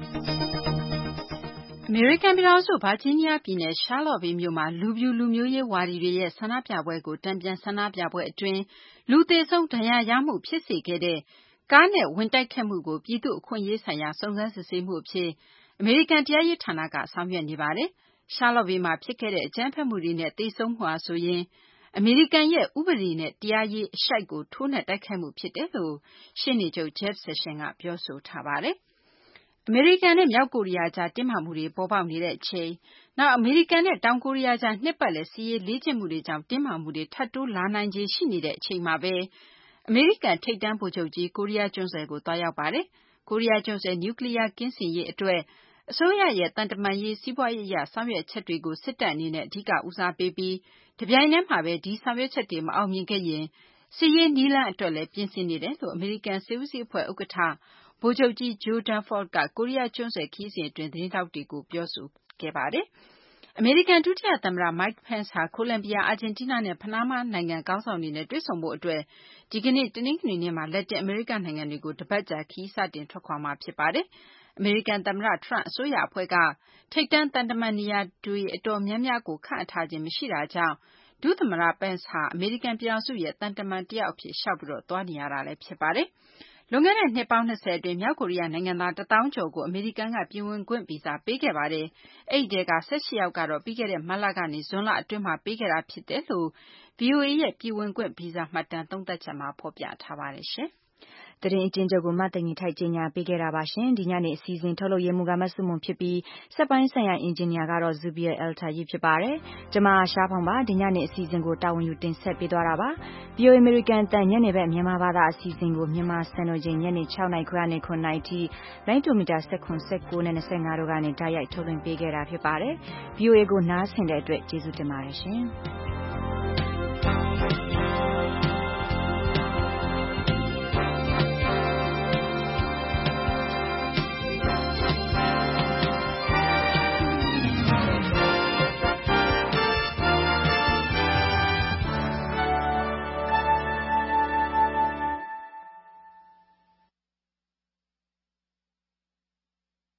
အမေရိကန်ပြည်ထောင်စုဗာဂျီးနီးယားပြည်နယ်ရှားလော့ဗေးမြို့မှာလူဖြူလူမျိုးရေးဝါဒီတွေရဲ့ဆန္ဒပြပွဲကိုတံပြန်ဆန္ဒပြပွဲအတွင်းလူသေဆုံးဒဏ်ရာရမှုဖြစ်စေခဲ့တဲ့ကားနဲ့ဝင်တိုက်ခဲ့မှုကိုပြည်သူ့အခွင့်အရေးဆိုင်ရာစုံစမ်းစစ်ဆေးမှုအဖြစ်အမေရိကန်တရားရေးဌာနကဆောင်ရွက်နေပါတယ်။ရှားလော့ဗေးမှာဖြစ်ခဲ့တဲ့အကြမ်းဖက်မှုတွေနဲ့သေဆုံးမှုဟာဆိုရင်အမေရိကန်ရဲ့ဥပဒေနဲ့တရားရေးအရှိုက်ကိုထိုးနှက်တိုက်ခိုက်မှုဖြစ်တယ်လို့ရှေ့နေချုပ် Jeff Sessions ကပြောဆိုထားပါတယ်။အမေရိကန်နဲ့မြောက်ကိုရီးယားကြားတင်းမာမှုတွေပေါ်ပေါက်နေတဲ့အချိန်နောက်အမေရိကန်နဲ့တောင်ကိုရီးယားကြားနှစ်ပတ်လည်စစ်ရေးလေ့ကျင့်မှုတွေကြောင့်တင်းမာမှုတွေထပ်တိုးလာနိုင်ခြေရှိနေတဲ့အချိန်မှာပဲအမေရိကန်ထိပ်တန်းဗိုလ်ချုပ်ကြီးကိုရီးယားကျွန်းဆွယ်ကိုသွားရောက်ပါတယ်။ကိုရီးယားကျွန်းဆွယ်နျူကလ িয়ার ကင်းစင်ရေးအတွက်အစိုးရရဲ့တန်တမာရေးစီးပွားရေးအရဆောင်ရွက်ချက်တွေကိုစစ်တပ်အနေနဲ့အဓိကဦးစားပေးပြီးတပြိုင်တည်းမှာပဲဒီဆောင်ရွက်ချက်တွေမအောင်မြင်ခဲ့ရင်စစ်ရေးနည်းလမ်းအတွက်လည်းပြင်ဆင်နေတယ်လို့အမေရိကန်စစ်ဦးစီးအဖွဲ့ဥက္ကဋ္ဌဗိုလ်ချုပ်ကြီး Joe Dunford ကကိုရီးယားကျွန်းဆွယ်ခရီးစဉ်အတွင်းသတင်းထောက်တွေကိုပြောဆိုခဲ့ပါတယ်။အမေရိကန်ဒုတိယသမ္မတ Mike Pence ဟာကိုလံဘီယာအာဂျင်တီးနားနဲ့ပနားမားနိုင်ငံခေါင်းဆောင်တွေနဲ့တွေ့ဆုံဖို့အတွက်ဒီကနေ့တနင်္ဂနွေနေ့မှာလက်တင်အမေရိကန်နိုင်ငံတွေကိုတပတ်ကြာခရီးစတင်ထွက်ခွာမှာဖြစ်ပါတယ်။အမေရိကန်သမ္မတ Trump အစိုးရအဖွဲ့ကထိပ်တန်းသံတမန်နေရာတွေအတော်များများကိုခန့်အပ်ထားခြင်းမရှိတာကြောင့်ဒုသမ္မတ Pence ဟာအမေရိကန်ပြည်ထောင်စုရဲ့သံတမန်တယောက်အဖြစ်လျှောက်ပြီးသွားနေရတာလည်းဖြစ်ပါတယ်။လွန်ခဲ့တဲ့နှစ်ပေါင်း၂၀အတွင်းမြောက်ကိုရီးယားနိုင်ငံသားတသောင်းကျော်ကိုအမေရိကန်ကပြည်ဝင်ခွင့်ဗီဇာပေးခဲ့ပါတယ်။အဲဒီထဲက၁၈ယောက်ကတော့ပြီးခဲ့တဲ့မတ်လကနေဇွန်လအတွင်းမှာပေးခဲ့တာဖြစ်တယ်လို့ ဗွီအိုအေရဲ့ပြည်ဝင်ခွင့်ဗီဇာမှတ်တမ်းသုံးသပ်ချက်မှာဖော်ပြထားပါတယ်ရှင်။သတင်းအကျဉ်းချုပ်ကိုမသိင်္ဂီထိုက်ကြေညာပေးခဲ့တာပါရှင်။ဒီညနေအစီအစဉ်ထုတ်လုပ်ရေးမူကမဆုမွန်ဖြစ်ပြီးစက်ပိုင်းဆိုင်ရာအင်ဂျင်နီယာကတော့ Zubia Altayi ဖြစ်ပါတယ်။ကျွန်မရှားဖောင်ပါဒီညနေအစီအစဉ်ကိုတာဝန်ယူတင်ဆက်ပေးသွားတာပါ။ ဗွီအိုအေအမေရိကန်အသံညနေဘက်မြန်မာဘာသာအစီအစဉ်ကိုမြန်မာစံတော်ချိန်ညနေ၆နာရီခွဲကနေခုနှစ်နာရီထိလိုင်းဒိုမီတာ၁၇ ၁၉နဲ့၂၅တို့ကနေတိုက်ရိုက်ထုတ်လွှင့်ပေးခဲ့တာဖြစ်ပါတယ်။ ဗွီအိုအေကိုနားဆင်တဲ့အတွက်ကျေးဇူးတင်ပါတယ်ရှင်။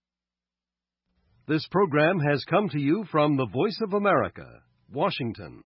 This program has come to you from the Voice of America, Washington.